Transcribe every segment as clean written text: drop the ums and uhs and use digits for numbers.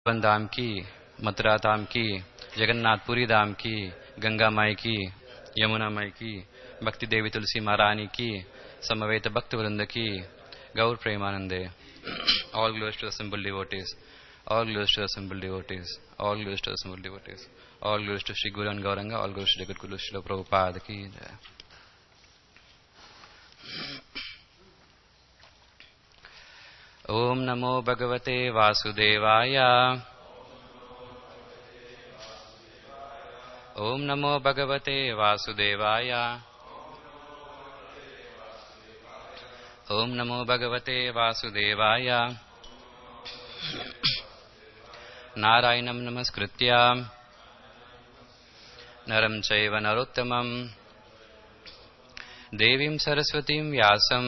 वृंदावन धाम की, मथुरा धाम की, जगन्नाथपुरी धाम की, गंगा माई की, यमुना माई की, भक्ति देवी तुलसी महारानी की, समवेत भक्त वृंद की, गौर प्रेमानंदे. All glories to the assembled devotees. All glories to the assembled devotees. All glories to the assembled devotees. All glories to Sri Guru and Gauranga. All glories to Jagat Guru Srila Prabhupada ki jai. Om Namo Bhagavate Vasudevaya. Om Namo Bhagavate Vasudevaya. Om Namo Bhagavate Vasudevaya. Narayanam Namaskritya Naram Chaiva Narottamam Devim Saraswatim Vyasam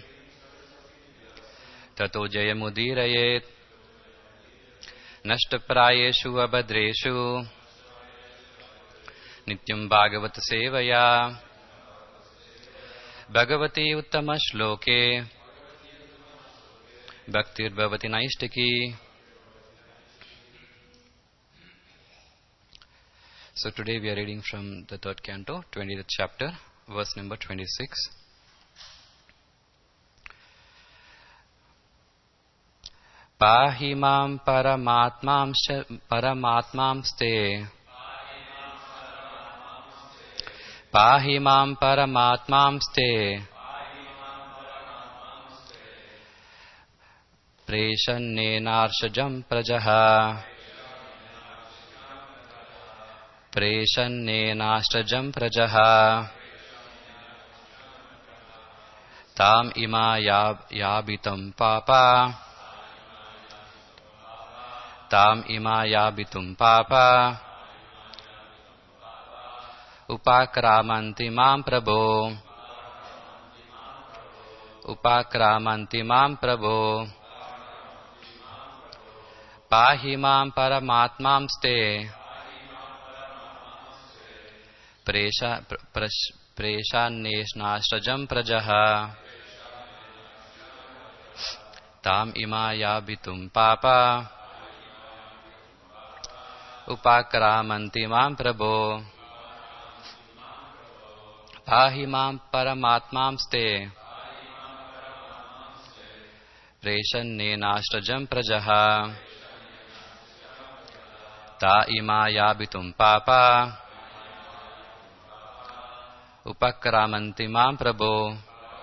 Tato Jayamudirayet Nashtaprayeshu Abhadreshu Nityam Bhagavat Sevaya Bhagavati Uttama Shloke Bhaktir Bhavati Naishtaki. So today we are reading from the third canto, 20th chapter, verse number 26. Pahi mam paramatmamste. Pahi mam paramatmamste. Preshannenarshajam prajaha. Preshannenashtajam prajaha tam ima yabitam papa tam ima yabitum papa upakramanti mam prabho upakramanti mam prabho pahi mam paramatmamste Preshanneshnastrajam prajaha tam ima yabitum papa upakramanti mam prabho pahi mam paramatmamste Preshannenashtajam prajaha ta ima yabitum papa Upakramanti mam prabho.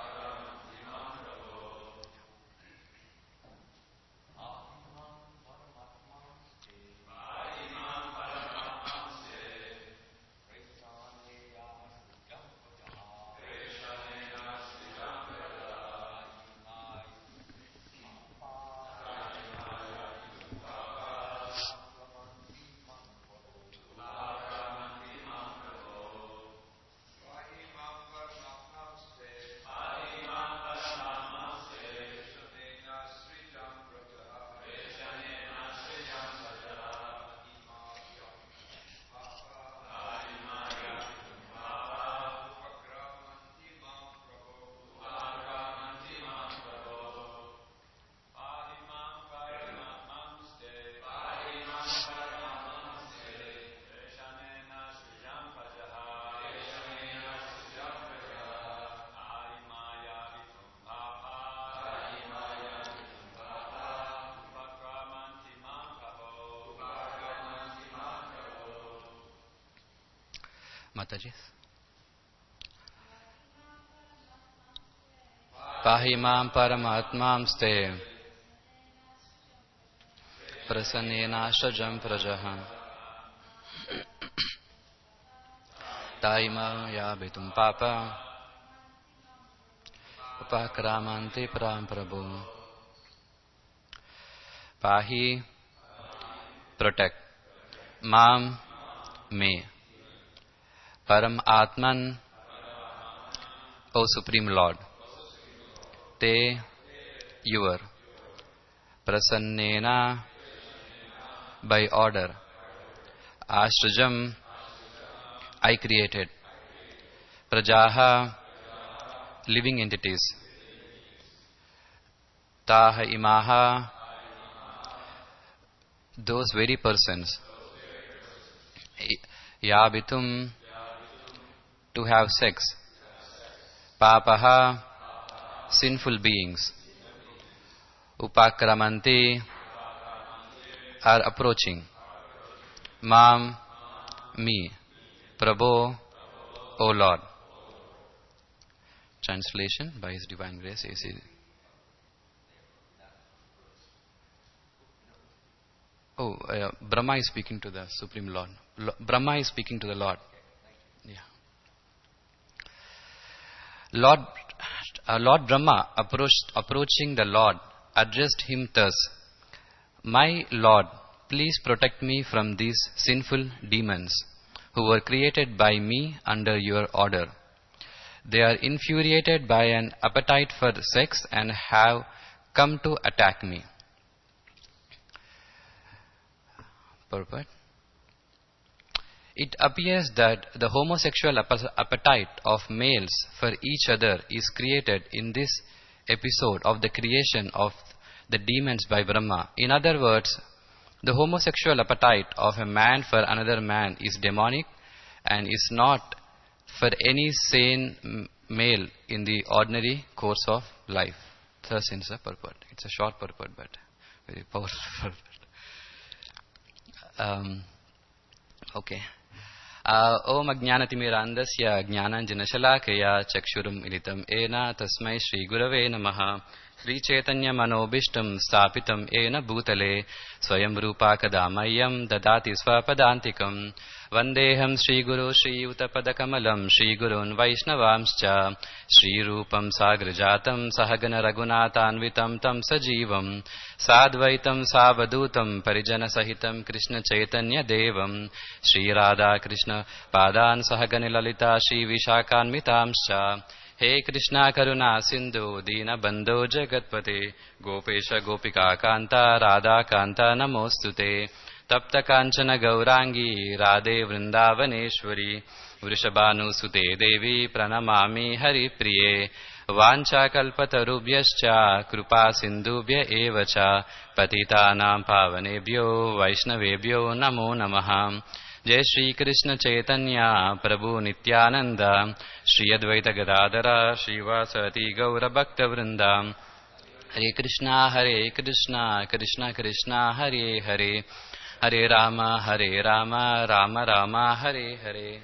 Mataji. Pahi mam paramatmamste Prasannenashtajam prajaha Taima yabitum papa Upakramanti pram prabhu. Pahi, protect. Mam, me. Param Atman, O Supreme Lord. Te, your. Prasannena, by order. Ashtrajam, I created. Prajaha, living entities. Taha imaha, those very persons, yabitum, to have sex, papaha, sinful beings, upakramanti, are approaching, mam, me, Prabho, O Lord. Translation by His Divine Grace, A.C. Brahma is speaking to the Supreme Lord. Brahma is speaking to the Lord. Yeah. Lord Brahma approaching the Lord, addressed him thus: My Lord, please protect me from these sinful demons who were created by me under your order. They are infuriated by an appetite for sex and have come to attack me. Purport. It appears that the homosexual appetite of males for each other is created in this episode of the creation of the demons by Brahma. In other words, the homosexual appetite of a man for another man is demonic and is not for any sane male in the ordinary course of life. Thus is the purport. It's a short purport but very powerful purport. Okay. Om Ajnanatimirandasya Jnananjanashalakaya Chakshurum Ilitam Ena Tasmai Shri Gurave Namaha. Sri Chaitanya Manobishtam Stapitam Ena Bhutale Swayam Rupa Kadamayam Dadati Swapadantikam Vandeham Shri Guru Shri Utapadakamalam Shri Gurun Vaishnavamscha Shri Rupam Sagrajatam Sahagana Raghunathanvitam Tam Sajivam Sadvaitam Savadutam Parijana Sahitam Krishna Chaitanya Devam Shri Radha Krishna Padan Sahagani Lalita Shri Vishakhanvitamscha He Krishna Karuna Sindhu Dina Bandho Jagatpate Gopesha Gopika Kanta Radha Kanta Namostute Tapta Kanchana Gaurangi Radhe Vrindavaneshwari Vrishabhanu Sute Devi Pranamami Hari Priye Vancha Kalpatarubhyascha Krupa Sindhubhya Evacha Patitanam Pavanebhyo Vaishnavebhyo Namo Namah. Jai Shri Krishna Chaitanya Prabhu Nityananda Shri Advaita Gadadhara Shri Vasati Gaura Bhakta Vrinda. Hare Krishna Krishna Krishna Hare Hare Hare Rama Rama Rama Hare Hare.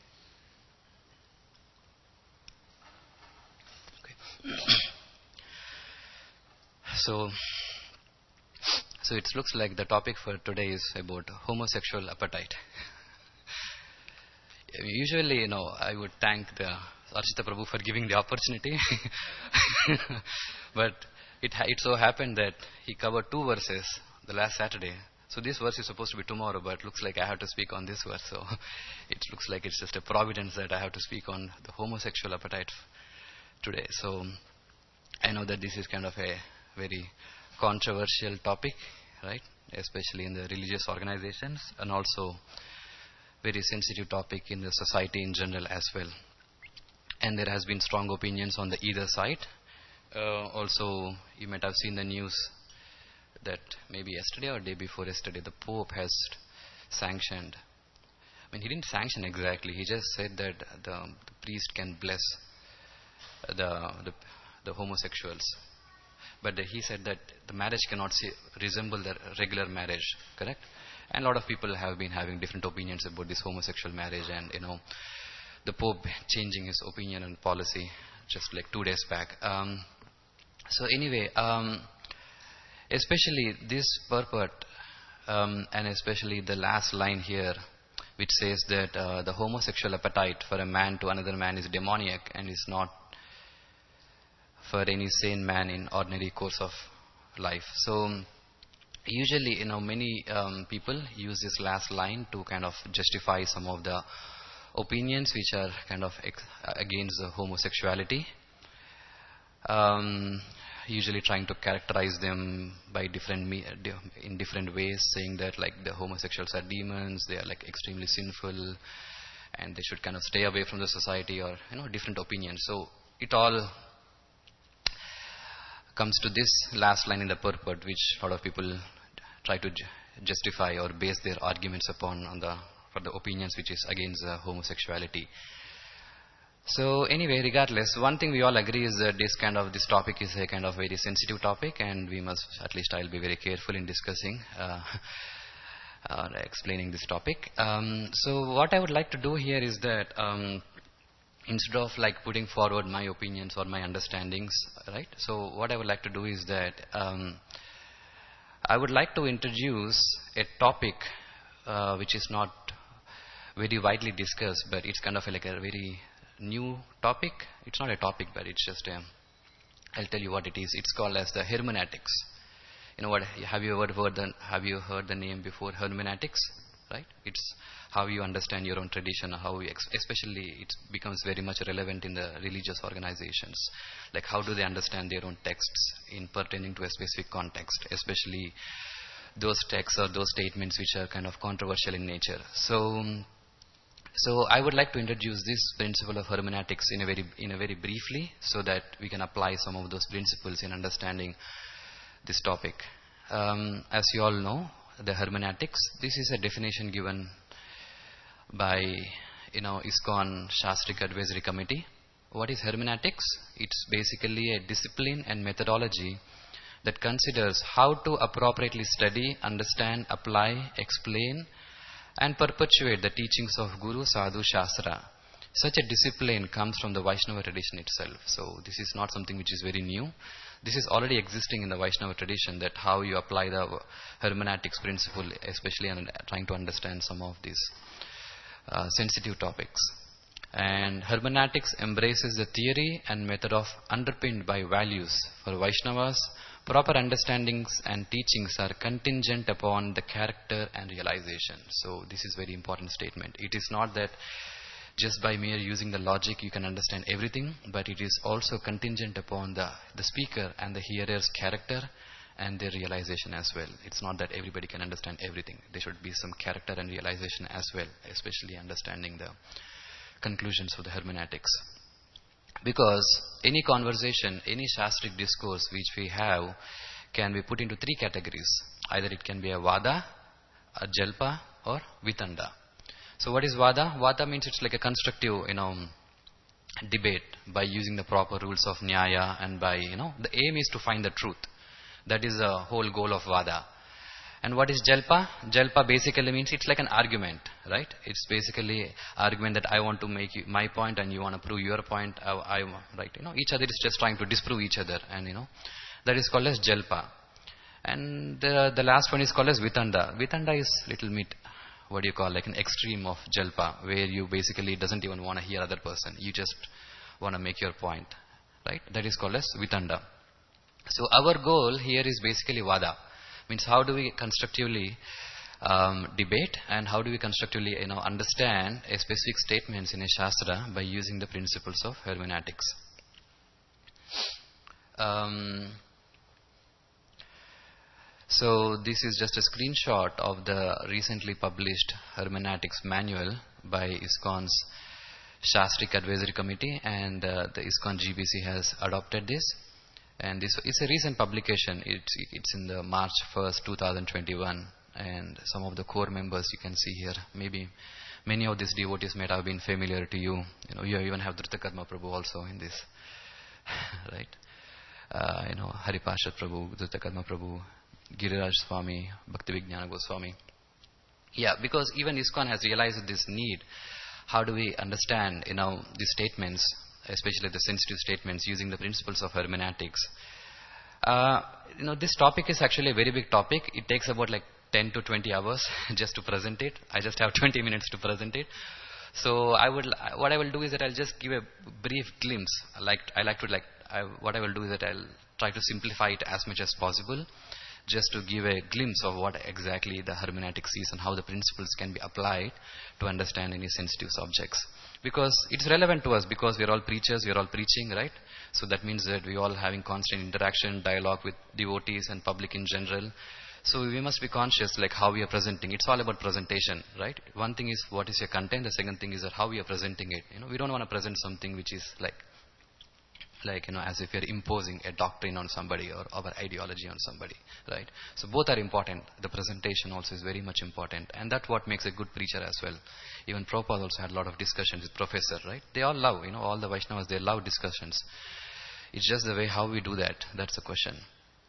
So it looks like the topic for today is about homosexual appetite. Usually, I would thank the Archita Prabhu for giving the opportunity. But it so happened that he covered 2 verses the last Saturday. So this verse is supposed to be tomorrow, but it looks like I have to speak on this verse. So it looks like it's just a providence that I have to speak on the homosexual appetite today. So I know that this is kind of a very controversial topic, right? Especially in the religious organizations, and also very sensitive topic in the society in general as well. And there has been strong opinions on the either side. Also, you might have seen the news that maybe yesterday or day before yesterday, the Pope has sanctioned. I mean, he didn't sanction exactly. He just said that the priest can bless the homosexuals. But he said that the marriage cannot resemble the regular marriage, correct? And a lot of people have been having different opinions about this homosexual marriage, and the Pope changing his opinion and policy just like 2 days back. So anyway, especially this purport, and especially the last line here, which says that the homosexual appetite for a man to another man is demoniac and is not for any sane man in ordinary course of life. So usually, many people use this last line to kind of justify some of the opinions which are kind of against the homosexuality. Usually trying to characterize them by in different ways, saying that like the homosexuals are demons, they are like extremely sinful, and they should kind of stay away from the society, or different opinions. So it all comes to this last line in the purport, which a lot of people try to justify or base their arguments upon for the opinions which is against homosexuality. So anyway, regardless, one thing we all agree is that this topic is a kind of very sensitive topic, and we must, at least I'll be very careful in discussing or explaining this topic. So what I would like to do here is that instead of like putting forward my opinions or my understandings, right? So what I would like to do is that I would like to introduce a topic which is not very widely discussed, but it's kind of like a very new topic. It's not a topic, but it's just I'll tell you what it is. It's called as the hermeneutics. You know what? Have you heard the name before? Hermeneutics, right? It's how you understand your own tradition, how you especially it becomes very much relevant in the religious organizations. Like how do they understand their own texts in pertaining to a specific context, especially those texts or those statements which are kind of controversial in nature. So I would like to introduce this principle of hermeneutics in a very briefly, so that we can apply some of those principles in understanding this topic. As you all know, the hermeneutics, this is a definition given by ISKCON Shastrik Advisory Committee. What is hermeneutics? It's basically a discipline and methodology that considers how to appropriately study, understand, apply, explain, and perpetuate the teachings of Guru, Sadhu, Shastra. Such a discipline comes from the Vaishnava tradition itself. So this is not something which is very new. This is already existing in the Vaishnava tradition, that how you apply the hermeneutics principle, especially in trying to understand some of these sensitive topics. And hermeneutics embraces the theory and method of underpinned by values. For Vaishnavas, proper understandings and teachings are contingent upon the character and realization. So this is very important statement. It is not that just by mere using the logic you can understand everything, but it is also contingent upon the speaker and the hearer's character and their realization as well. It's not that everybody can understand everything. There should be some character and realization as well, especially understanding the conclusions of the hermeneutics. Because any conversation, any Shastric discourse which we have can be put into three categories. Either it can be a Vada, a Jalpa, or Vitanda. So what is Vada? Vada means it's like a constructive, debate by using the proper rules of Nyaya, and by, the aim is to find the truth. That is the whole goal of Vada. And what is Jalpa? Jalpa basically means it's like an argument, right? It's basically argument that I want to make my point and you want to prove your point. Right? Each other is just trying to disprove each other, and that is called as Jalpa. And the last one is called as Vitanda. Vitanda is little bit, like an extreme of Jalpa, where you basically doesn't even want to hear other person. You just want to make your point, right? That is called as Vitanda. So our goal here is basically Vada. Means how do we constructively debate, and how do we constructively understand a specific statements in a Shastra by using the principles of hermeneutics. So this is just a screenshot of the recently published hermeneutics manual by ISKCON's Shastrik Advisory Committee, and the ISKCON GBC has adopted this. And this is a recent publication. It's in the March 1st, 2021. And some of the core members you can see here. Maybe many of these devotees might have been familiar to you. You even have Drutakarma Prabhu also in this, right? Haripashad Prabhu, Drutakarma Prabhu, Giriraj Swami, Bhaktivijnana Goswami. Yeah, because even ISKCON has realized this need. How do we understand, these statements, especially the sensitive statements, using the principles of hermeneutics? This topic is actually a very big topic. It takes about like 10 to 20 hours just to present it. I just have 20 minutes to present it. So what I will do is that I'll just give a brief glimpse. What I will do is that I'll try to simplify it as much as possible, just to give a glimpse of what exactly the hermeneutics is and how the principles can be applied to understand any sensitive subjects. Because it's relevant to us, because we're all preachers, we're all preaching, right? So that means that we're all having constant interaction, dialogue with devotees and public in general. So we must be conscious like how we are presenting. It's all about presentation, right? One thing is what is your content, the second thing is that how we are presenting it. We don't want to present something which is like like, as if you're imposing a doctrine on somebody or our ideology on somebody, right? So both are important. The presentation also is very much important, and that's what makes a good preacher as well. Even Prabhupada also had a lot of discussions with professor, right? They all love, all the Vaishnavas, they love discussions. It's just the way how we do that. That's the question.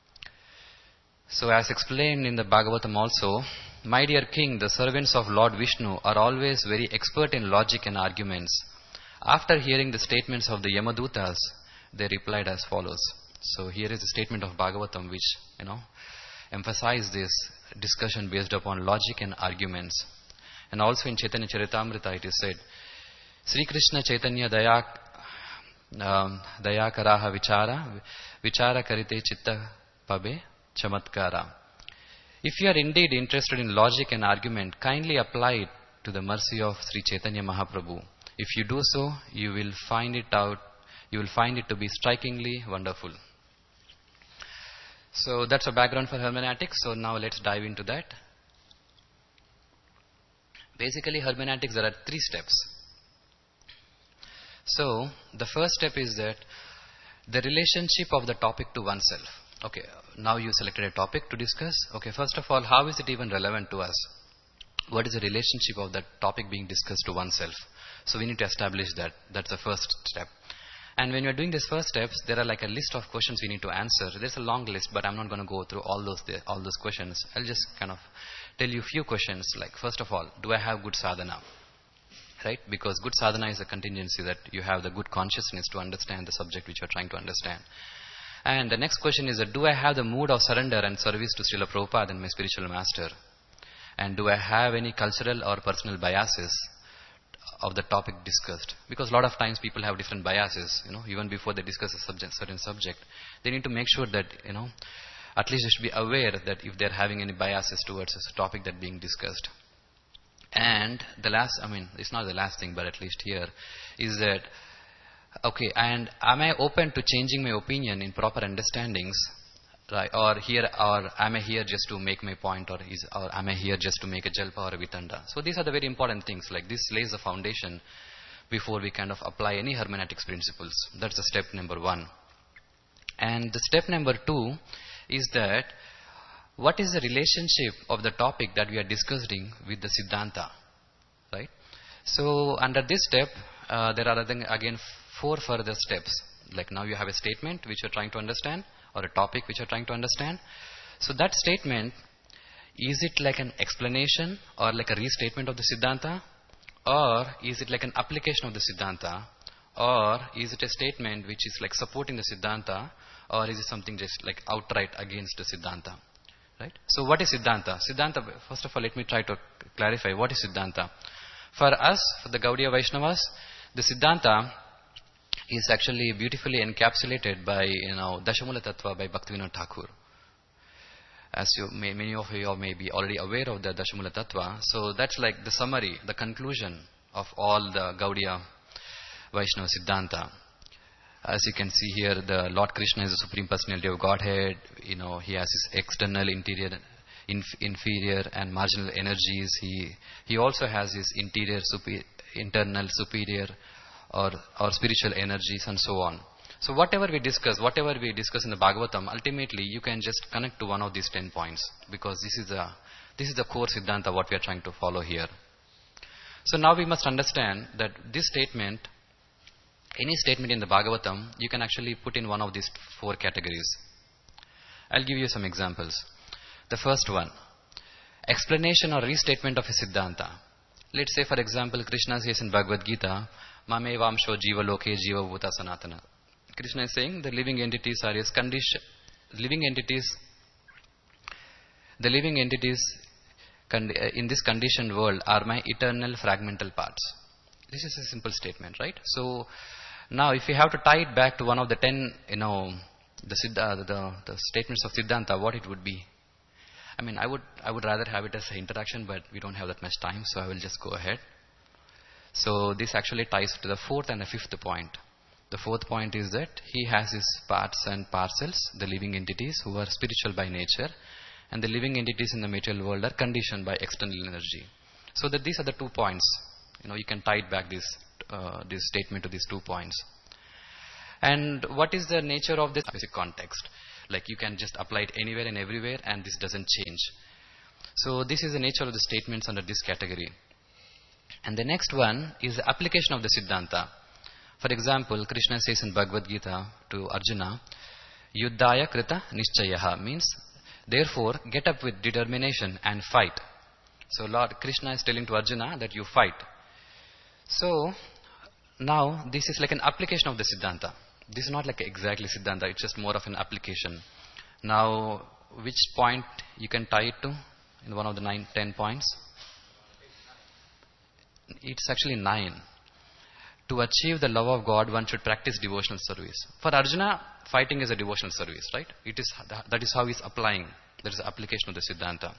So as explained in the Bhagavatam also, my dear king, the servants of Lord Vishnu are always very expert in logic and arguments. After hearing the statements of the Yamadutas, they replied as follows. So here is a statement of Bhagavatam which, emphasize this discussion based upon logic and arguments. And also in Chaitanya Charitamrita it is said, Sri Krishna Chaitanya Daya Karaha Vichara Karite Chitta Pabe Chamatkara. If you are indeed interested in logic and argument, kindly apply it to the mercy of Sri Chaitanya Mahaprabhu. If you do so, you will find it to be strikingly wonderful. So that's a background for hermeneutics. So now let's dive into that. Basically, hermeneutics, there are 3 steps. So the first step is that the relationship of the topic to oneself. Okay, now you selected a topic to discuss. Okay, first of all, how is it even relevant to us? What is the relationship of that topic being discussed to oneself? So we need to establish that. That's the first step. And when you're doing these first steps, there are like a list of questions we need to answer. There's a long list, but I'm not going to go through all those questions. I'll just kind of tell you a few questions. Like, first of all, do I have good sadhana? Right? Because good sadhana is a contingency that you have the good consciousness to understand the subject which you're trying to understand. And the next question is that, do I have the mood of surrender and service to Srila Prabhupada and my spiritual master? And do I have any cultural or personal biases of the topic discussed? Because a lot of times people have different biases, even before they discuss a certain subject. They need to make sure that, at least they should be aware that if they're having any biases towards a topic that being discussed. And the last, it's not the last thing, but at least here, is that, okay, and am I open to changing my opinion in proper understandings? Right, or am I here just to make my point, or am I here just to make a jalpa or a vitanda? So these are the very important things. Like, this lays the foundation before we kind of apply any hermeneutics principles. That's the step number 1. And the step number 2 is that, what is the relationship of the topic that we are discussing with the Siddhanta? Right? So under this step, there are again 4 further steps. Like, now you have a statement which you're trying to understand, or a topic which you're trying to understand. So that statement, is it like an explanation or like a restatement of the Siddhanta? Or is it like an application of the Siddhanta? Or is it a statement which is like supporting the Siddhanta? Or is it something just like outright against the Siddhanta? Right? So what is Siddhanta? Siddhanta, first of all, let me try to clarify what is Siddhanta. For us, for the Gaudiya Vaishnavas, the Siddhanta is actually beautifully encapsulated by, Dashamula Tattva by Bhaktivinoda Thakur. As many of you may be already aware of the Dashamula Tattva. So that's like the summary, the conclusion of all the Gaudiya Vaishnava Siddhanta. As you can see here, the Lord Krishna is the Supreme Personality of Godhead. He has his external, interior, inferior and marginal energies. He also has his internal, superior or spiritual energies, and so on. So whatever we discuss in the Bhagavatam, ultimately you can just connect to one of these 10 points, because this is the core Siddhanta what we are trying to follow here. So now we must understand that this statement, any statement in the Bhagavatam, you can actually put in one of these 4 categories. I'll give you some examples. The first one, explanation or restatement of a Siddhanta. Let's say, for example, Krishna says in Bhagavad Gita, Mame Vamsho Jiva Loke Jiva Bhuta Sanatana. Krishna is saying the living entities are his condition. The living entities in this conditioned world are my eternal fragmental parts. This is a simple statement, right? So now, if you have to tie it back to one of the 10, the statements of Siddhanta, what it would be? I would rather have it as an interaction, but we don't have that much time, so I will just go ahead. So this actually ties to the 4th and the 5th point. The 4th point is that he has his parts and parcels, the living entities who are spiritual by nature, and the living entities in the material world are conditioned by external energy. So that these are the 2 points. You can tie it back this statement to these 2 points. And what is the nature of this basic context? Like you can just apply it anywhere and everywhere and this doesn't change. So this is the nature of the statements under this category. And the next one is the application of the Siddhanta. For example, Krishna says in Bhagavad Gita to Arjuna, Yuddhaya Krita Nishchayaha, means therefore get up with determination and fight. So Lord Krishna is telling to Arjuna that you fight. So now this is like an application of the Siddhanta. This is not like exactly Siddhanta, it's just more of an application. Now which point you can tie it to in one of the 10 points? It's actually 9. To achieve the love of God, one should practice devotional service. For Arjuna, fighting is a devotional service, right? That is how he's applying. That is the application of the Siddhanta.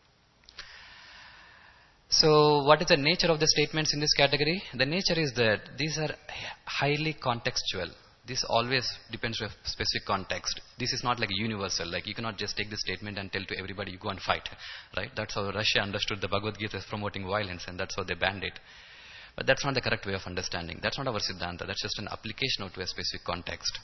So, what is the nature of the statements in this category? The nature is that these are highly contextual. This always depends on a specific context. This is not like universal. Like you cannot just take the statement and tell to everybody, you go and fight. Right? That's how Russia understood the Bhagavad Gita as promoting violence, and that's how they banned it. But that's not the correct way of understanding. That's not our Siddhanta. That's just an application to a specific context.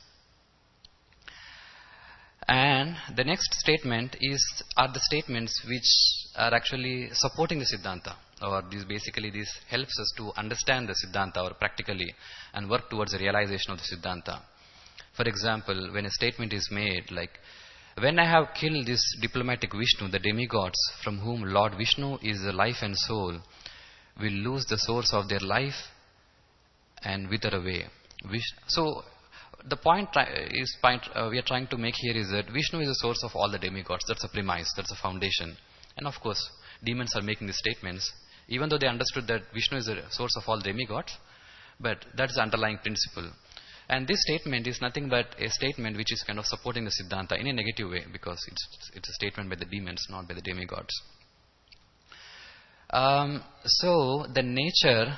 And the next statement are the statements which are actually supporting the Siddhanta. Or this helps us to understand the Siddhanta or practically and work towards the realization of the Siddhanta. For example, when a statement is made like, when I have killed this diplomatic Vishnu, the demigods from whom Lord Vishnu is the life and soul, will lose the source of their life and wither away. So the point we are trying to make here is that Vishnu is the source of all the demigods. That's a premise, that's a foundation. And of course, demons are making these statements, even though they understood that Vishnu is the source of all demigods, but that's the underlying principle. And this statement is nothing but a statement which is kind of supporting the Siddhanta in a negative way, because it's a statement by the demons, not by the demigods. So the nature,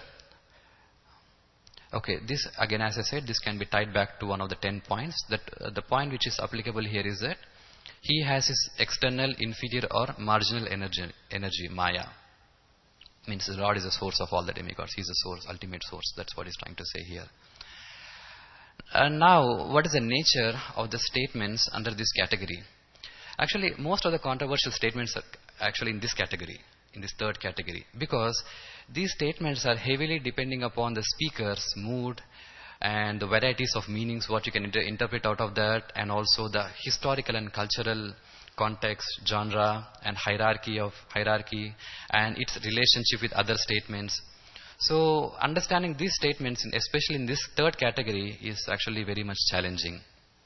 okay, this again, as I said, this can be tied back to one of the 10 points. That the point which is applicable here is that he has his external, inferior or marginal energy, Maya. Means the Lord is the source of all the demigods. He is the source, ultimate source. That's what he's trying to say here. And now, what is the nature of the statements under this category? Actually, most of the controversial statements are actually in this category, in this third category, because these statements are heavily depending upon the speaker's mood and the varieties of meanings, what you can interpret out of that, and also the historical and cultural context, genre, and hierarchy, and its relationship with other statements. So, understanding these statements, especially in this third category, is actually very much challenging.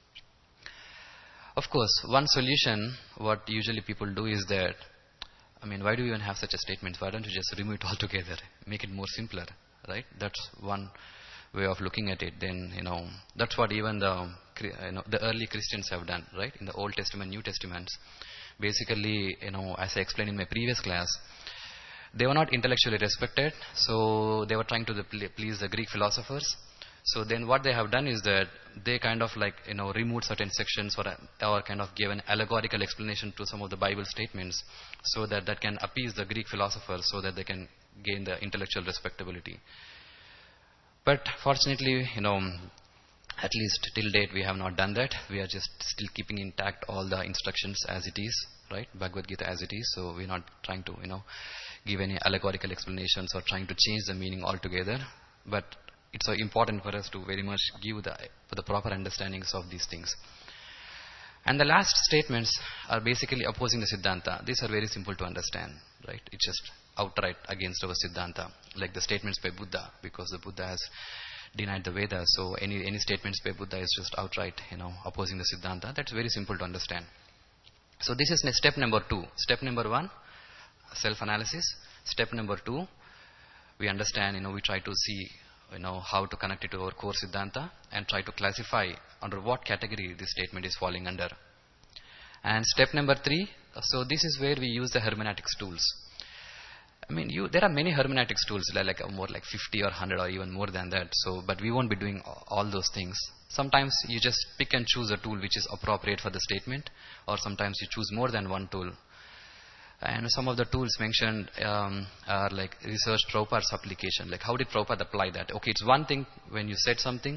Of course, one solution, what usually people do is that, why do you even have such a statement? Why don't you just remove it altogether? Make it more simpler, right? That's one way of looking at it. Then, that's what even the early Christians have done, right? In the Old Testament, New Testaments. Basically, as I explained in my previous class, they were not intellectually respected, so they were trying to please the Greek philosophers. So then what they have done is that they kind of removed certain sections or kind of gave an allegorical explanation to some of the Bible statements, so that can appease the Greek philosophers, so that they can gain the intellectual respectability. But fortunately, at least till date we have not done that. We are just still keeping intact all the instructions as it is, right? Bhagavad Gita as it is. So we're not trying to, give any allegorical explanations or trying to change the meaning altogether. But it's so important for us to very much give the proper understandings of these things. And the last statements are basically opposing the Siddhanta. These are very simple to understand, right? It's just outright against our Siddhanta, like the statements by Buddha, because the Buddha has denied the Vedas. So any statements by Buddha is just outright, opposing the Siddhanta. That's very simple to understand. So this is step number 2. Step number 1, self-analysis. Step number 2, we understand, we try to see, how to connect it to our core Siddhanta and try to classify under what category this statement is falling under. And step number 3, so this is where we use the hermeneutics tools. There are many hermeneutics tools, like more like 50 or 100 or even more than that. So, but we won't be doing all those things. Sometimes you just pick and choose a tool which is appropriate for the statement, or sometimes you choose more than one tool. And some of the tools mentioned are like research Prabhupada's application. Like how did Prabhupada apply that? Okay, it's one thing when you said something,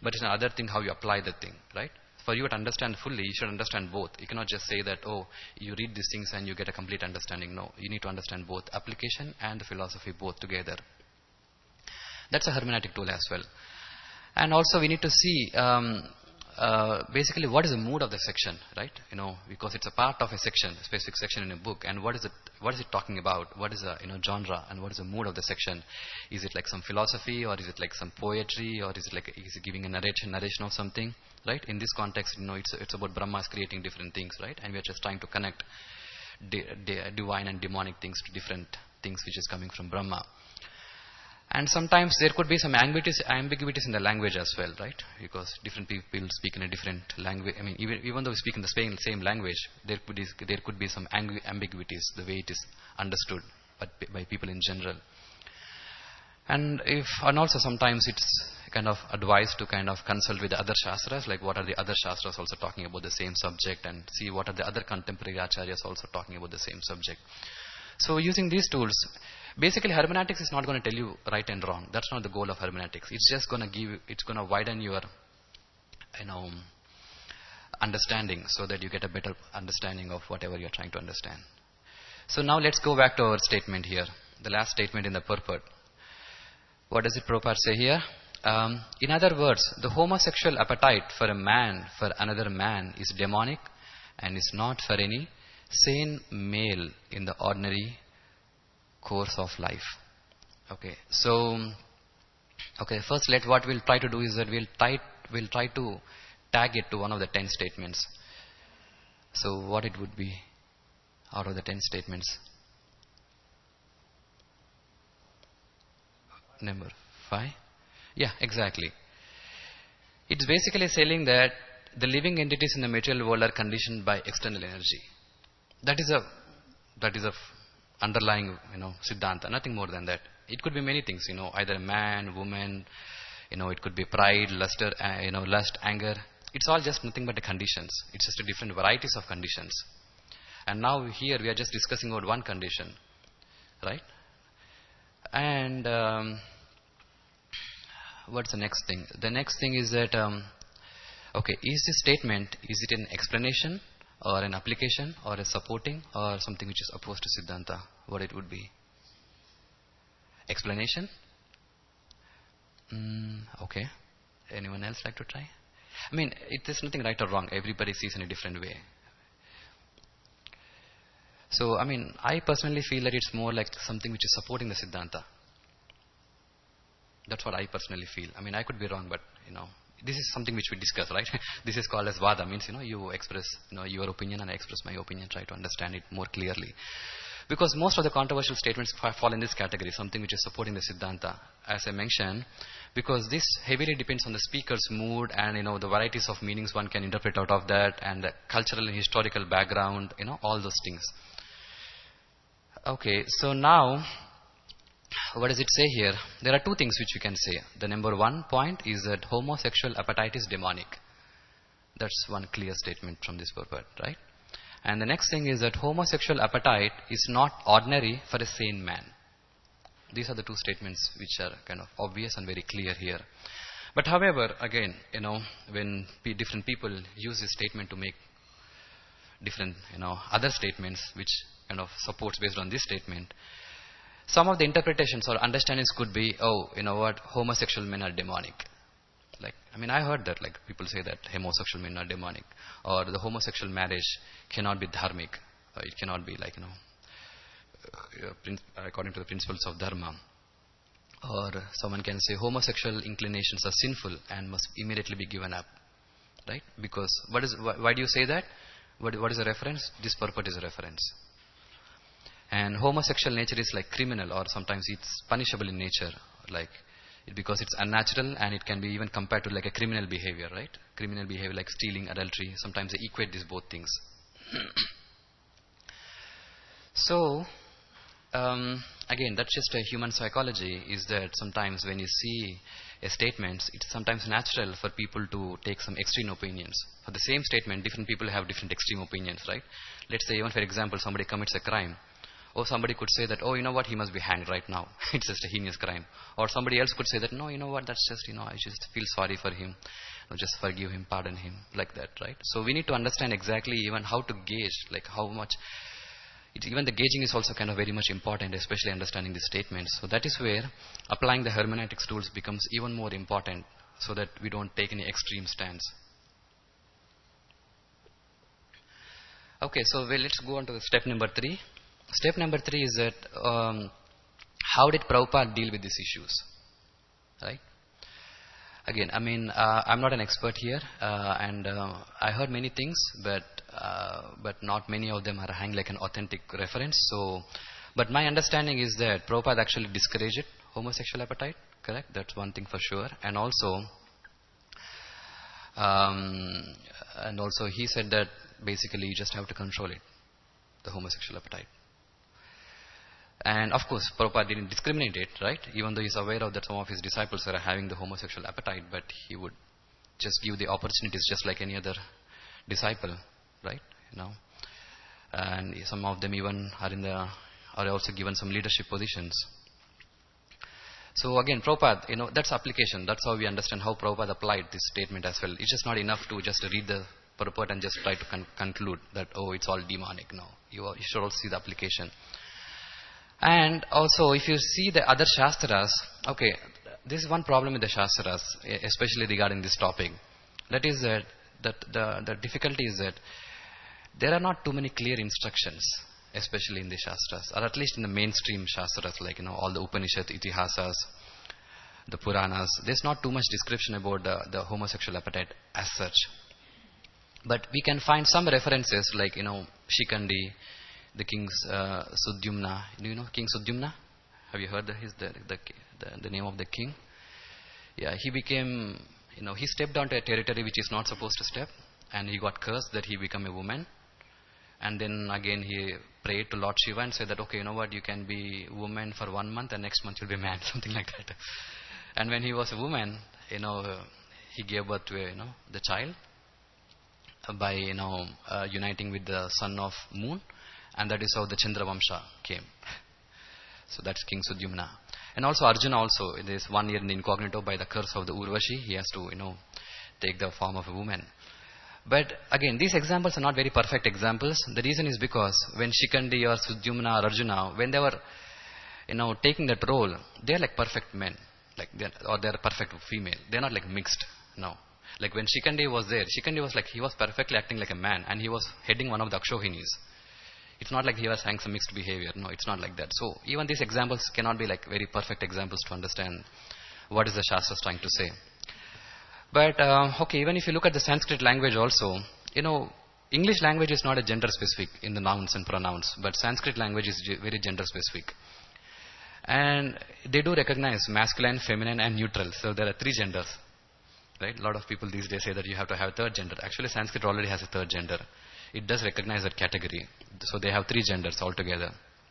but it's another thing how you apply the thing, right? For you to understand fully, you should understand both. You cannot just say that, oh, you read these things and you get a complete understanding. No, you need to understand both application and the philosophy both together. That's a hermeneutic tool as well. And also we need to see basically what is the mood of the section, right? Because it's a part of a section, a specific section in a book, and what is it talking about? What is the genre, and what is the mood of the section? Is it like some philosophy, or is it like some poetry, or is it giving a narration of something, right? In this context, it's about Brahma's creating different things, right? And we are just trying to connect divine and demonic things to different things which is coming from Brahma. And sometimes there could be some ambiguities in the language as well, right? Because different people speak in a different language. I mean, even though we speak in the same language, there could be some ambiguities, the way it is understood by people in general. And also sometimes it's kind of advised to kind of consult with the other shastras, like what are the other shastras also talking about the same subject, and see what are the other contemporary acharyas also talking about the same subject. So using these tools, basically hermeneutics is not going to tell you right and wrong. That's not the goal of hermeneutics. It's just going to widen your understanding, so that you get a better understanding of whatever you're trying to understand. So now let's go back to our statement here, the last statement in the purport. What does it Prabhupada say here? In other words, the homosexual appetite for a man for another man is demonic and is not for any sane male in the ordinary course of life. Okay, so first what we'll try to do is that we'll try to tag it to one of the 10 statements. So what it would be out of the 10 statements? Number 5? Yeah, exactly. It's basically saying that the living entities in the material world are conditioned by external energy. That is a underlying, siddhanta, nothing more than that. It could be many things, either a man, woman, it could be pride, lust, anger. It's all just nothing but the conditions. It's just a different varieties of conditions. And now here we are just discussing about one condition, right? And what's the next thing? The next thing is that, is this statement, is it an explanation or an application or a supporting or something which is opposed to Siddhanta? What it would be? Explanation? Okay. Anyone else like to try? I mean, there's nothing right or wrong. Everybody sees in a different way. So, I personally feel that it's more like something which is supporting the Siddhanta. That's what I personally feel. I could be wrong, but, this is something which we discuss, right? This is called as Vada. Means, you express, your opinion and I express my opinion, try to understand it more clearly. Because most of the controversial statements fall in this category, something which is supporting the Siddhanta, as I mentioned, because this heavily depends on the speaker's mood and, the varieties of meanings one can interpret out of that, and the cultural and historical background, all those things. Okay, so now, what does it say here? There are two things which we can say. The number one point is that homosexual appetite is demonic. That's one clear statement from this purport, right? And the next thing is that homosexual appetite is not ordinary for a sane man. These are the two statements which are kind of obvious and very clear here. But however, again, when different people use this statement to make different, other statements which kind of supports based on this statement, some of the interpretations or understandings could be, homosexual men are demonic. I heard that, people say that homosexual men are demonic, or the homosexual marriage cannot be dharmic. It cannot be according to the principles of dharma. Or someone can say homosexual inclinations are sinful and must immediately be given up, right? Because why do you say that? What is the reference? This purport is a reference. And homosexual nature is like criminal, or sometimes it's punishable in nature, because it's unnatural, and it can be even compared to like a criminal behavior, right? Criminal behavior like stealing, adultery. Sometimes they equate these both things. So, again, that's just a human psychology, is that sometimes when you see a statement, it's sometimes natural for people to take some extreme opinions. For the same statement, different people have different extreme opinions, right? Let's say, even for example, somebody commits a crime. Or somebody could say that, oh, you know what, he must be hanged right now. It's just a heinous crime. Or somebody else could say that, no, you know what, that's just, I just feel sorry for him. Just forgive him, pardon him, like that, right? So we need to understand exactly even how to gauge, like how much. Even the gauging is also kind of very much important, especially understanding the statements. So that is where applying the hermeneutics tools becomes even more important, so that we don't take any extreme stance. Okay, so let's go on to the step number 3. Step number 3 is that how did Prabhupada deal with these issues, right? Again, I'm not an expert here, and I heard many things, but not many of them are hanging like an authentic reference. So, but my understanding is that Prabhupada actually discouraged homosexual appetite. Correct? That's one thing for sure. And also he said that basically you just have to control it, the homosexual appetite. And of course, Prabhupada didn't discriminate it, right? Even though he's aware of that some of his disciples are having the homosexual appetite, but he would just give the opportunities just like any other disciple, right? And some of them even are also given some leadership positions. So again, Prabhupada, that's application. That's how we understand how Prabhupada applied this statement as well. It's just not enough to just read the purport and just try to conclude that, oh, it's all demonic. No, you should also see the application. And also, if you see the other Shastras, okay, this is one problem with the Shastras, especially regarding this topic. That is that the difficulty is that there are not too many clear instructions, especially in the Shastras, or at least in the mainstream Shastras, like, all the Upanishad, Itihasas, the Puranas. There's not too much description about the homosexual appetite as such. But we can find some references, like, Shikandi, the king's Sudyumna. Do you know King Sudyumna? Have you heard the name of the king? Yeah, he became, he stepped onto a territory which is not supposed to step, and he got cursed that he become a woman. And then again he prayed to Lord Shiva and said that, okay, you know what, you can be woman for 1 month and next month you'll be man, something like that. And when he was a woman, he gave birth to the child by uniting with the son of moon. And that is how the Chandra Vamsha came. So that's King Sudyumna. And also Arjuna also, it is 1 year in incognito by the curse of the Urvashi. He has to, take the form of a woman. But again, these examples are not very perfect examples. The reason is because when Shikandi or Sudyumna or Arjuna, when they were, taking that role, they are like perfect men. Or they are perfect female. They are not like mixed. No. Like when Shikandi was there, Shikandi was like, he was perfectly acting like a man. And he was heading one of the Akshohinis. It's not like he was having some mixed behavior. No, it's not like that. So even these examples cannot be like very perfect examples to understand what is the Shastras trying to say. But okay, even if you look at the Sanskrit language also, English language is not a gender specific in the nouns and pronouns, but Sanskrit language is very gender specific. And they do recognize masculine, feminine and neutral. So there are 3 genders. Right? A lot of people these days say that you have to have a third gender. Actually, Sanskrit already has a third gender. It does recognize that category. So they have 3 genders altogether.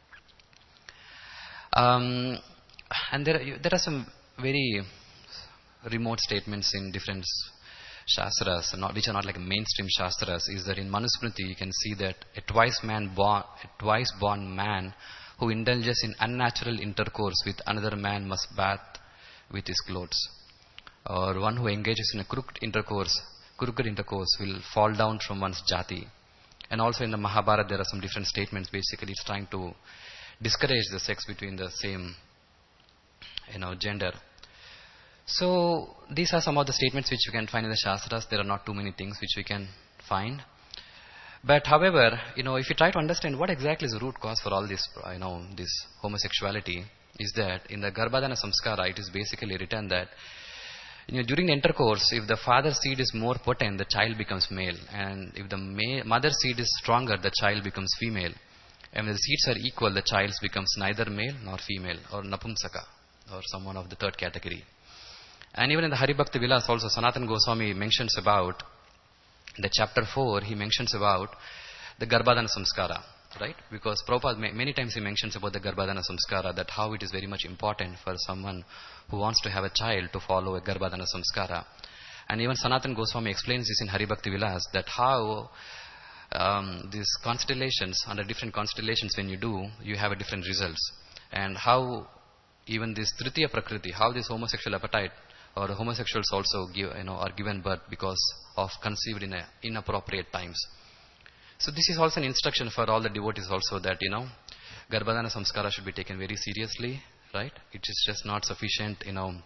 And there are some very remote statements in different Shastras, which are not like mainstream Shastras, is that in Manusmriti you can see that a twice born man who indulges in unnatural intercourse with another man must bath with his clothes. Or one who engages in a crooked intercourse will fall down from one's jati. And also in the Mahabharata there are some different statements. Basically it's trying to discourage the sex between the same gender. So these are some of the statements which you can find in the Shastras. There are not too many things which we can find. But however, if you try to understand what exactly is the root cause for all this, this homosexuality, is that in the Garbhadana Samskara it is basically written that during the intercourse, if the father's seed is more potent, the child becomes male. And if the mother's seed is stronger, the child becomes female. And when the seeds are equal, the child becomes neither male nor female, or Napumsaka, or someone of the third category. And even in the Haribhakti Vilas also, Sanatana Goswami mentions about, the chapter 4, he mentions about the Garbhadana Samskara. Right? Because Prabhupada many times he mentions about the Garbhadana Samskara, that how it is very much important for someone who wants to have a child to follow a Garbhadana Samskara. And even Sanatana Goswami explains this in Haribhakti Vilas, that how these constellations, under different constellations when you do, you have a different results. And how even this Tritiya Prakriti, how this homosexual appetite or homosexuals also are given birth because of conceived in inappropriate times. So this is also an instruction for all the devotees also that, Garbhadana Samskara should be taken very seriously, right? It is just not sufficient,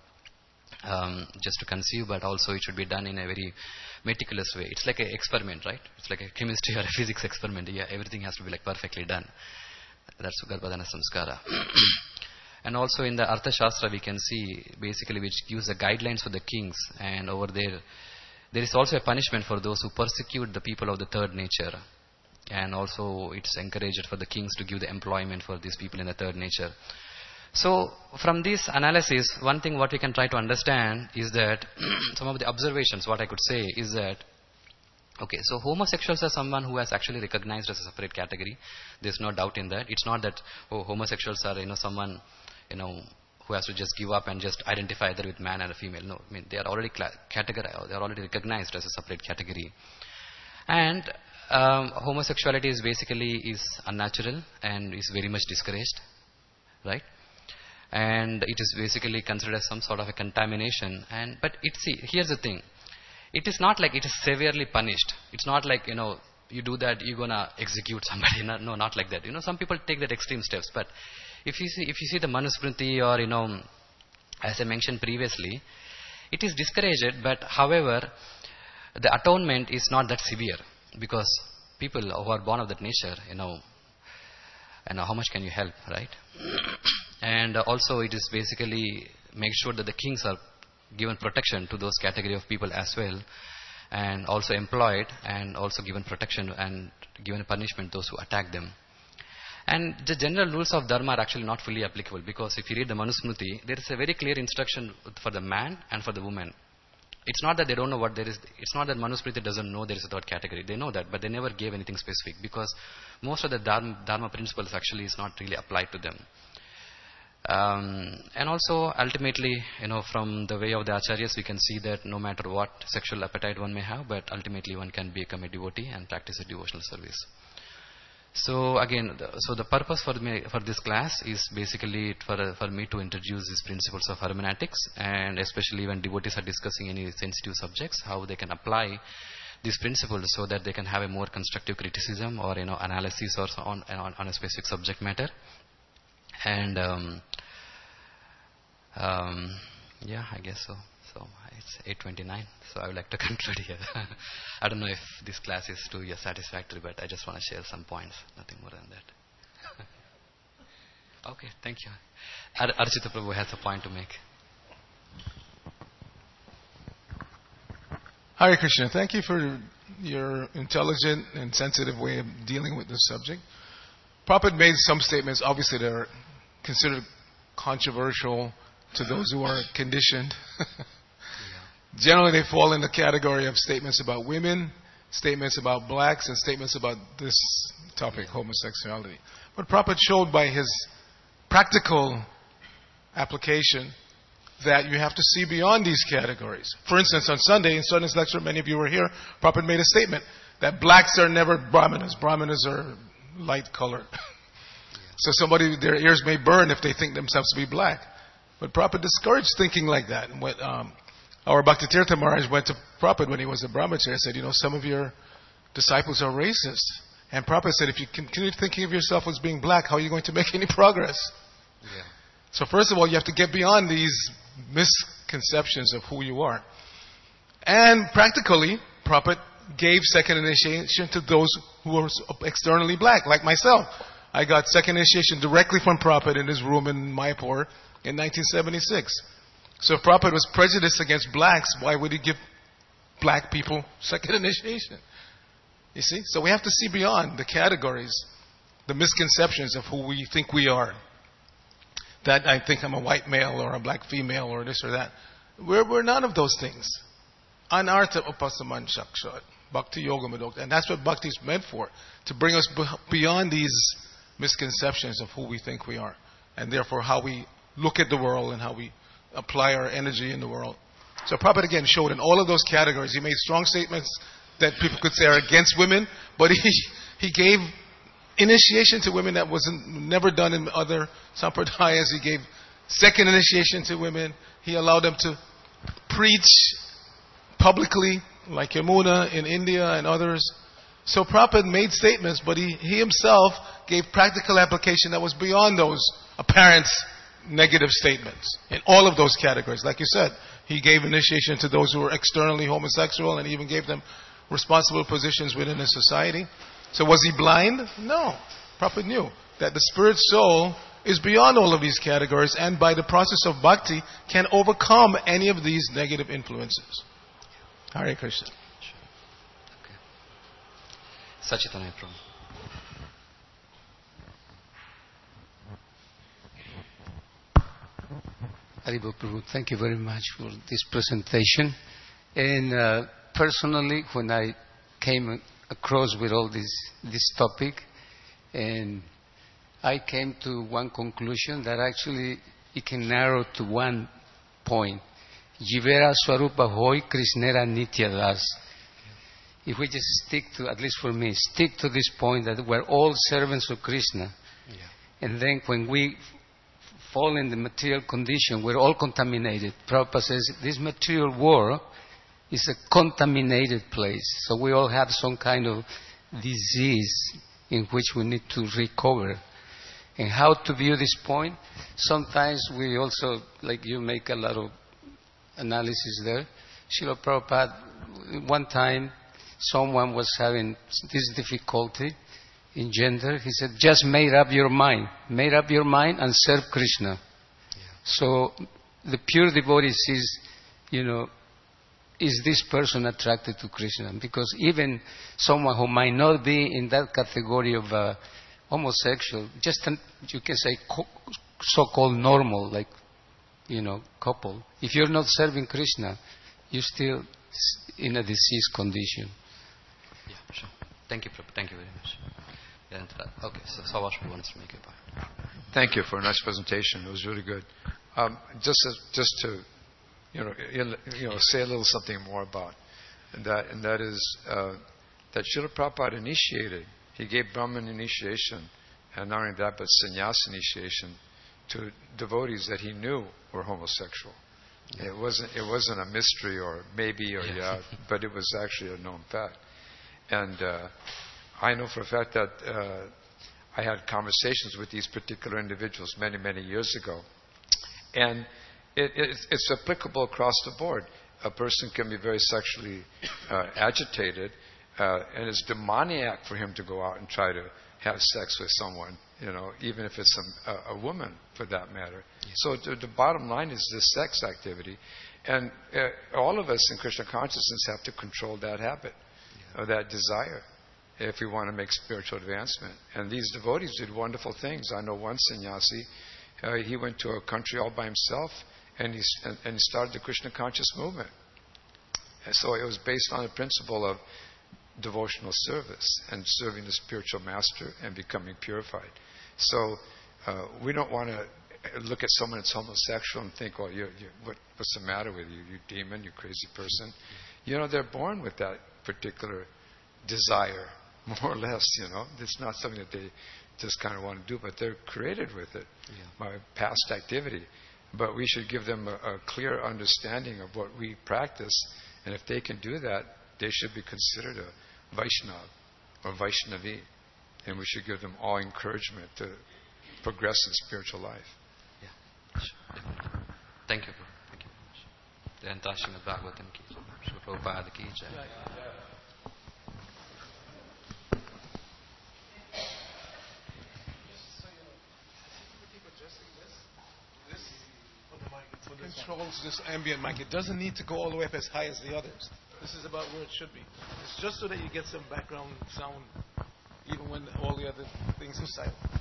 just to conceive, but also it should be done in a very meticulous way. It's like an experiment, right? It's like a chemistry or a physics experiment. Yeah, everything has to be like perfectly done. That's Garbhadana Samskara. And also in the Artha Shastra we can see basically which gives the guidelines for the kings, and over there is also a punishment for those who persecute the people of the third nature. And also it's encouraged for the kings to give the employment for these people in the third nature. So from this analysis, one thing what we can try to understand is that some of the observations, what I could say is that, okay, so homosexuals are someone who has actually recognized as a separate category. There's no doubt in that. It's not that, homosexuals are, someone, who has to just give up and just identify either with man and a female. No, I mean, they are already categorized, they are already recognized as a separate category. And homosexuality is unnatural and is very much discouraged, right? And it is basically considered as some sort of a contamination. But here's the thing. It is not like it is severely punished. It's not like, you do that, you're going to execute somebody. No, not like that. Some people take that extreme steps. But if you see the Manusmriti or, as I mentioned previously, it is discouraged. But however, the atonement is not that severe. Because people who are born of that nature, how much can you help, right? And also it is basically make sure that the kings are given protection to those category of people as well, and also employed, and also given protection and given punishment those who attack them. And the general rules of dharma are actually not fully applicable, because if you read the Manusmriti, there is a very clear instruction for the man and for the woman. It's not that they don't know what there is. It's not that Manusmriti doesn't know there is a third category. They know that, but they never gave anything specific, because most of the dharma principles actually is not really applied to them. And also ultimately, from the way of the acharyas, we can see that no matter what sexual appetite one may have, but ultimately one can become a devotee and practice a devotional service. So again, the purpose for this class is basically for me to introduce these principles of hermeneutics, and especially when devotees are discussing any sensitive subjects, how they can apply these principles so that they can have a more constructive criticism or analysis or so on a specific subject matter. And yeah, I guess so. So it's 8:29, so I would like to conclude here. I don't know if this class is to your satisfactory, but I just want to share some points, nothing more than that. Okay, thank you. Archita Prabhu has a point to make. Hare Krishna, thank you for your intelligent and sensitive way of dealing with this subject. Prabhupada made some statements, obviously, that are considered controversial to those who are conditioned. Generally, they fall in the category of statements about women, statements about blacks, and statements about this topic, homosexuality. But Prabhupada showed by his practical application that you have to see beyond these categories. For instance, on Sunday, in Sunday's lecture, many of you were here, Prabhupada made a statement that blacks are never Brahmanas. Brahmanas are light colored. So their ears may burn if they think themselves to be black. But Prabhupada discouraged thinking like that. And our Bhaktitirtha Maharaj went to Prabhupada when he was a brahmachari and said, some of your disciples are racist. And Prabhupada said, if you continue thinking of yourself as being black, how are you going to make any progress? Yeah. So first of all, you have to get beyond these misconceptions of who you are. And practically, Prabhupada gave second initiation to those who were externally black, like myself. I got second initiation directly from Prabhupada in his room in Mayapur in 1976. So if Prabhupada was prejudiced against blacks, why would he give black people second initiation? You see? So we have to see beyond the categories, the misconceptions of who we think we are. That I think I'm a white male or a black female or this or that. We're none of those things. Anartha upasaman shakshat. Bhakti yoga madokta. And that's what bhakti is meant for. To bring us beyond these misconceptions of who we think we are. And therefore how we look at the world and how we apply our energy in the world. So Prabhupada again showed in all of those categories. He made strong statements that people could say are against women, but he gave initiation to women that wasn't never done in other sampradayas. He gave second initiation to women. He allowed them to preach publicly, like Yamuna in India and others. So Prabhupada made statements, but he himself gave practical application that was beyond those apparent negative statements in all of those categories. Like you said, he gave initiation to those who were externally homosexual and even gave them responsible positions within the society. So was he blind? No. Prabhupada knew that the spirit soul is beyond all of these categories and by the process of bhakti can overcome any of these negative influences. Hare Krishna. Sachitanaya Prabhu. Haribo Prabhu, thank you very much for this presentation. And personally, when I came across with all this topic, and I came to one conclusion that actually it can narrow to one point. Jivera Swarupa Hoy Krishnera Nitya Das. If we just stick to, at least for me, stick to this point that we're all servants of Krishna. Yeah. And then when we fall in the material condition, we're all contaminated. Prabhupada says this material world is a contaminated place. So we all have some kind of disease in which we need to recover. And how to view this point? Sometimes we also, like you, make a lot of analysis there. Srila Prabhupada, one time, someone was having this difficulty in gender. He said, just made up your mind. Made up your mind and serve Krishna. Yeah. So the pure devotee sees, is this person attracted to Krishna? Because even someone who might not be in that category of homosexual, just you can say so-called normal, like, couple. If you're not serving Krishna, you're still in a diseased condition. Yeah, sure. Thank you, Prabhu. Thank you very much. And, okay, so Savash wants to make a point. Thank you for a nice presentation. It was really good. Just to say a little something more about, and that is that Srila Prabhupada initiated. He gave Brahman initiation, and not only that, but sannyas initiation to devotees that he knew were homosexual. Yeah. It wasn't a mystery or maybe or yeah, but it was actually a known fact. And I know for a fact that I had conversations with these particular individuals many, many years ago. And it's applicable across the board. A person can be very sexually agitated, and it's demoniac for him to go out and try to have sex with someone, even if it's a woman for that matter. Yeah. So the bottom line is this sex activity. And all of us in Krishna consciousness have to control that habit, or that desire, if we want to make spiritual advancement. And these devotees did wonderful things. I know one sannyasi, he went to a country all by himself, and he started the Krishna conscious movement. And so it was based on the principle of devotional service and serving the spiritual master and becoming purified. So we don't want to look at someone that's homosexual and think, well, what's the matter with you, you demon, you crazy person. They're born with that particular desire, more or less, It's not something that they just kind of want to do, but they're created with it by past activity. But we should give them a clear understanding of what we practice, and if they can do that, they should be considered a Vaishnava or Vaishnavi, and we should give them all encouragement to progress in spiritual life. Yeah, sure. Thank you. Thank you very much. Jai Srimad Bhagavatam ki jai, Srila Prabhupada ki jai. Controls this ambient mic. It doesn't need to go all the way up as high as the others. This is about where it should be. It's just so that you get some background sound even when all the other things are silent.